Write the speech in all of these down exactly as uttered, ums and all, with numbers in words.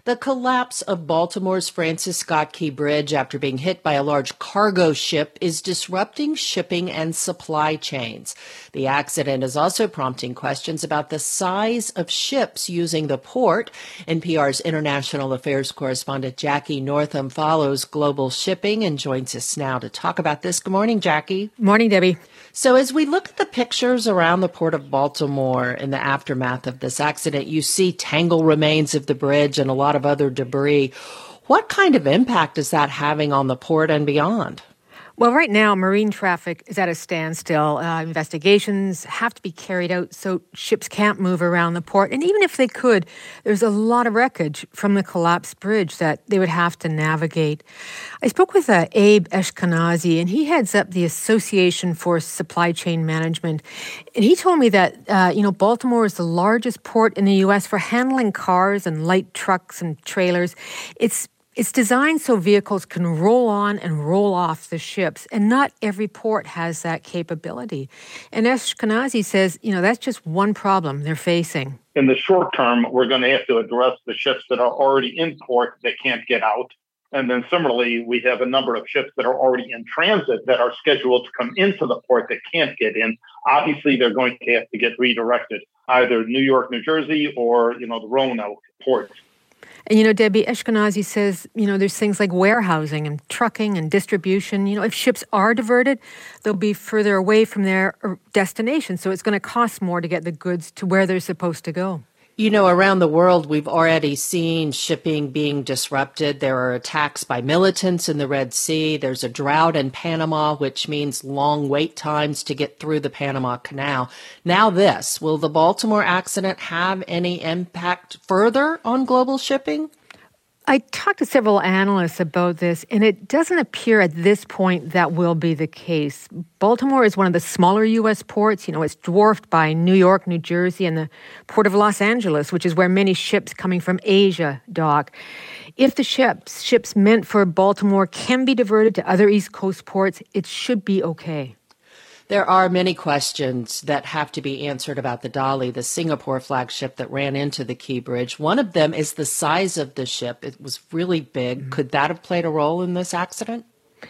The collapse of Baltimore's Francis Scott Key Bridge after being hit by a large cargo ship is disrupting shipping and supply chains. The accident is also prompting questions about the size of ships using the port. N P R's international affairs correspondent Jackie Northam follows global shipping and joins us now to talk about this. Good morning, Jackie. Morning, Debbie. So as we look at the pictures around the port of Baltimore in the aftermath of this accident, you see tangled remains of the bridge and a lot of other debris. What kind of impact is that having on the port and beyond? Well, right now, marine traffic is at a standstill. Uh, investigations have to be carried out so ships can't move around the port. And even if they could, there's a lot of wreckage from the collapsed bridge that they would have to navigate. I spoke with uh, Abe Eshkenazi, and he heads up the Association for Supply Chain Management. And he told me that, uh, you know, Baltimore is the largest port in the U S for handling cars and light trucks and trailers. It's It's designed so vehicles can roll on and roll off the ships, and not every port has that capability. And Eshkenazi says, you know, that's just one problem they're facing. In the short term, we're going to have to address the ships that are already in port that can't get out. And then similarly, we have a number of ships that are already in transit that are scheduled to come into the port that can't get in. Obviously, they're going to have to get redirected, either New York, New Jersey, or, you know, the Roanoke ports. And, you know, Debbie, Eshkenazi says, you know, there's things like warehousing and trucking and distribution. You know, if ships are diverted, they'll be further away from their destination. So it's going to cost more to get the goods to where they're supposed to go. You know, around the world, we've already seen shipping being disrupted. There are attacks by militants in the Red Sea. There's a drought in Panama, which means long wait times to get through the Panama Canal. Now this, will the Baltimore accident have any impact further on global shipping? I talked to several analysts about this, and it doesn't appear at this point that will be the case. Baltimore is one of the smaller U S ports. You know, it's dwarfed by New York, New Jersey, and the Port of Los Angeles, which is where many ships coming from Asia dock. If the ships, ships meant for Baltimore can be diverted to other East Coast ports, it should be okay. There are many questions that have to be answered about the Dali, the Singapore flagship that ran into the Key Bridge. One of them is the size of the ship. It was really big. Mm-hmm. Could that have played a role in this accident?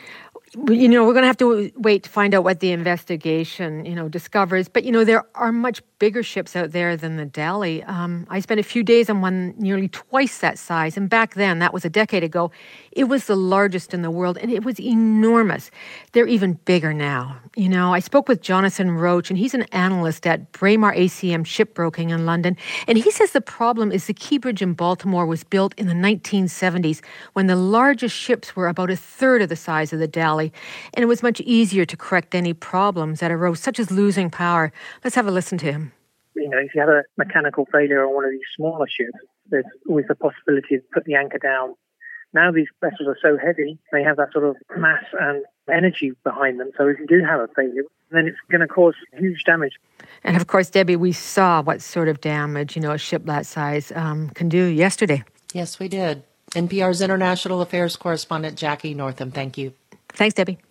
You know, we're going to have to wait to find out what the investigation, you know, discovers. But, you know, there are much bigger ships out there than the Dali. Um, I spent a few days on one nearly twice that size. And back then, that was a decade ago, it was the largest in the world, and it was enormous. They're even bigger now. You know, I spoke with Jonathan Roach, and he's an analyst at Braemar A C M Shipbroking in London. And he says the problem is the Key Bridge in Baltimore was built in the nineteen seventies when the largest ships were about a third of the size of the Dali. And it was much easier to correct any problems that arose, such as losing power. Let's have a listen to him. You know, if you have a mechanical failure on one of these smaller ships, there's always the possibility to put the anchor down. Now these vessels are so heavy, they have that sort of mass and energy behind them. So if you do have a failure, then it's going to cause huge damage. And of course, Debbie, we saw what sort of damage, you know, a ship that size um, can do yesterday. Yes, we did. N P R's international affairs correspondent Jackie Northam, thank you. Thanks, Debbie.